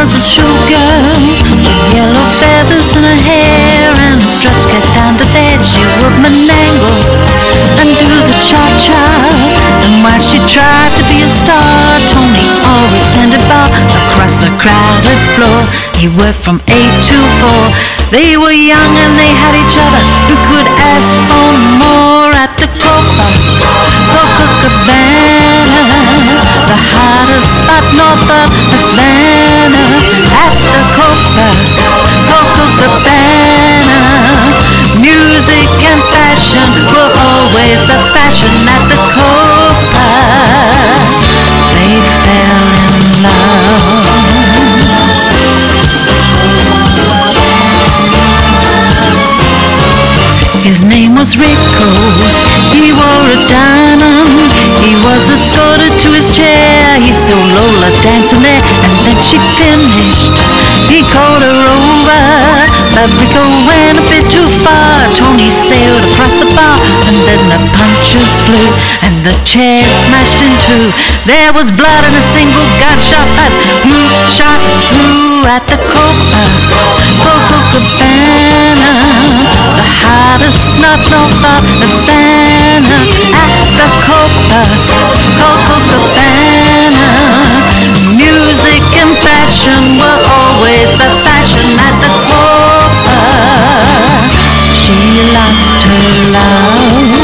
was a showgirl with yellow feathers in her hair, and her dress got down to bed. She would manangle and do the cha-cha, and while she tried to be a star, Tony always tended bar across the crowded floor. He worked from 8 to 4. They were young and they had each other. Who could ask for more at the Copacabana, the hottest spot north of Atlanta? At the Copacabana, music and fashion were always the fashion at the Copa. They fell in love. His name was Rico, he wore a diamond. He was escorted to his chair. He saw Lola dancing there, and then she finished. He called her over, but Rico went a bit too far. Tony sailed across the bar, and then the punches flew, and the chair smashed in two. There was blood and a single gunshot, but who shot who at the Copacabana? The hottest knot north of Atlanta. At the Copacabana, music and fashion were always the fashion at the Copa. She lost her love.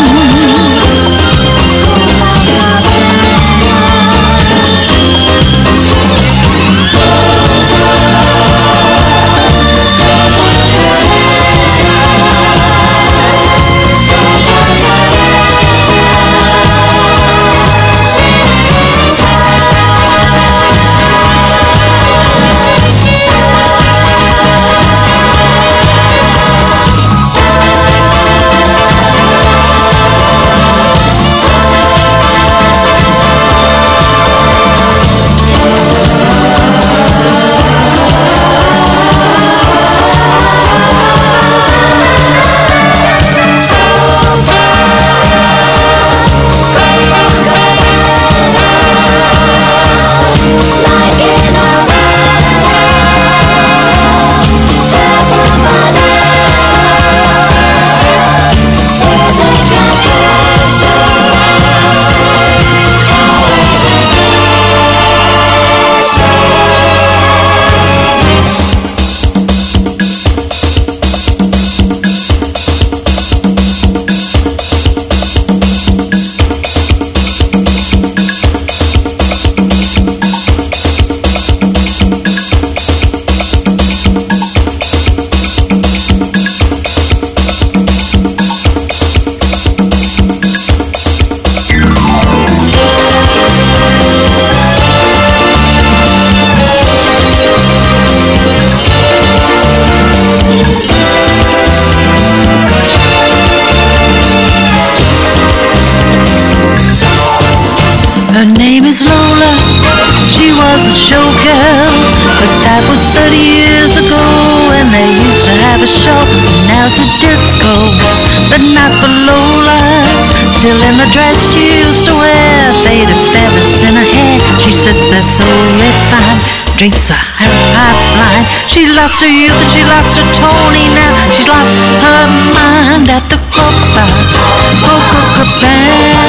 Her name is Lola, she was a showgirl, but that was 30 years ago, and they used to have a show. Now it's a disco, but not for Lola. Still in the dress she used to wear, faded feathers in her hair. She sits there so refined, drinks a half line. She lost her youth and she lost her Tony. Now she's lost her mind at the Copacabana.